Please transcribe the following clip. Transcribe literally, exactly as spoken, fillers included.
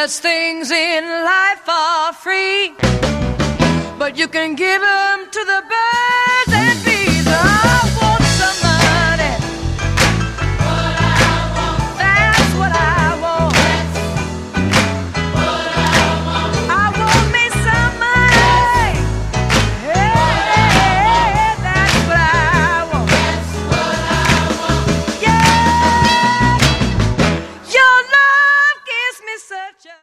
best things in life are free, but you can give them to the birds and bees.